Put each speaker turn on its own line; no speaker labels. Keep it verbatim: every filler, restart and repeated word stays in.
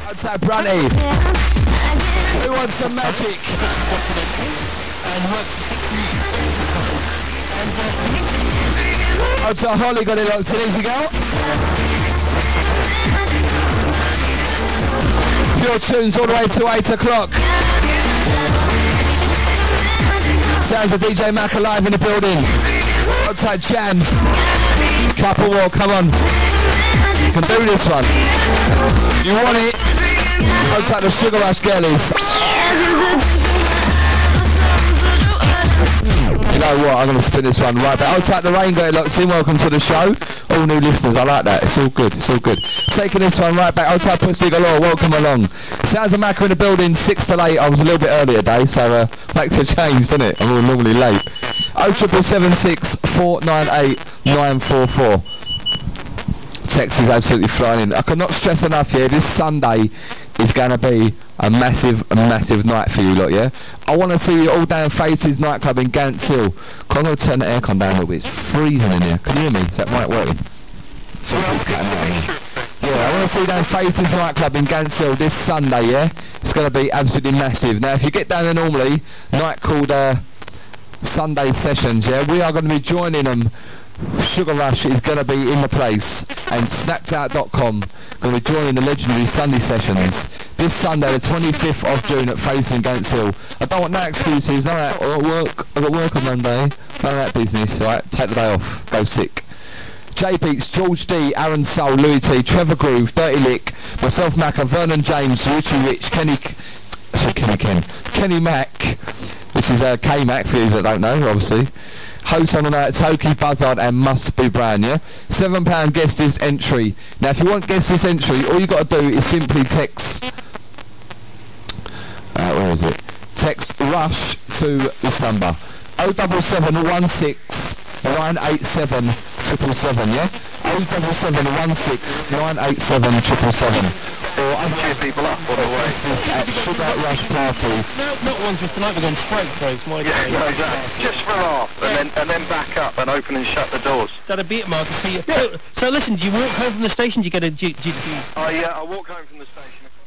Outside Brunny. Who wants some magic? Outside Holly got it locked in. Easy go. Pure tunes all the way to eight o'clock. Sounds of D J Mac alive in the building. Outside jams. Couple more, come on. You can do this one. You want it? Outside the Sugar Rush girlies. You know what, I'm going to spin this one right back. Outside the Rain got it locked in. Welcome to the show. All new listeners, I like that. It's all good, it's all good. Taking this one right back. Outside Pussy Galore, welcome along. Sounds of Macca in the building, six till eight. I was a little bit early today, so uh, back to change, doesn't it? I'm normally late. oh triple seven six four nine eight nine four four. Text is absolutely flying in. I cannot stress enough, yeah, this Sunday is going to be a massive, a massive night for you lot, yeah? I want to see you all down Faces nightclub in Gants Hill. I'm going to turn the aircon down a little bit. It's freezing in here. Can you hear me? Is that mic working? Yeah, I want to see you down Faces nightclub in Gants Hill this Sunday, yeah? It's going to be absolutely massive. Now, if you get down there normally, night called uh, Sunday Sessions, yeah? We are going to be joining them. Sugar Rush is going to be in the place, and snapped out dot com going to be joining the legendary Sunday Sessions this Sunday the twenty-fifth of June at Face in Gants Hill. I don't want no excuses, none of that. I've got work, I've got work on Monday, none of that business, right? Take the day off, go sick. J Beats, George D, Aaron Soul, Louis T, Trevor Groove, Dirty Lick, myself Macca, Vernon James, Richie Rich, Kenny, sorry, Kenny Ken, Kenny Mac, which is uh, K-Mac for you that don't know, obviously. Host on the night, Toki, Buzzard and Must Be Brown, yeah? seven pound guest list entry. Now if you want guest list entry, all you got to do is simply text, uh, where is it? Text RUSH to this number, oh seven seven one six nine eight seven seven seven seven, yeah? oh seven seven one six nine eight seven seven seven seven. Or I'm cheer people up on the way. At Sugar Rush Party.
No, not ones for tonight, we're going straight through. It's my
yeah, no, exactly. Just for half, and then and then back up and open and shut the doors.
That'd be it, Mark. So, you, yeah. so, so listen, do you walk home from the station? Do you get a... Do, do, do,
I, uh, I walk home from the station.